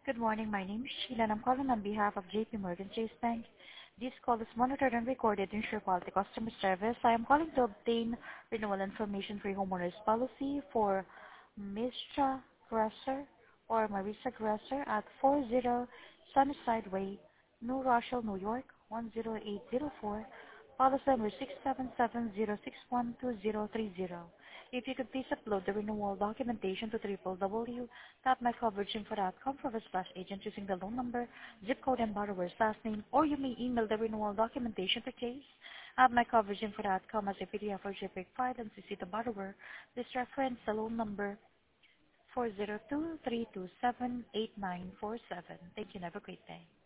Good morning. My name is Sheila, and I'm calling on behalf of J.P. Morgan Chase Bank. This call is monitored and recorded to ensure quality customer service. I am calling to obtain renewal information for your homeowner's policy for Misha Grasser or Marisa Grasser at 40 Sunnyside Way, New Rochelle, New York, 10804. Policy number 67706120030. If you could please upload the renewal documentation to www.mycoveraginfo.com /agent using the loan number, zip code, and borrower's last name, or you may email the renewal documentation to case at mycoveraginfo.com as a PDF or JPEG file and CC the borrower. Please reference the loan number 402-327-8947. Thank you and have a great day.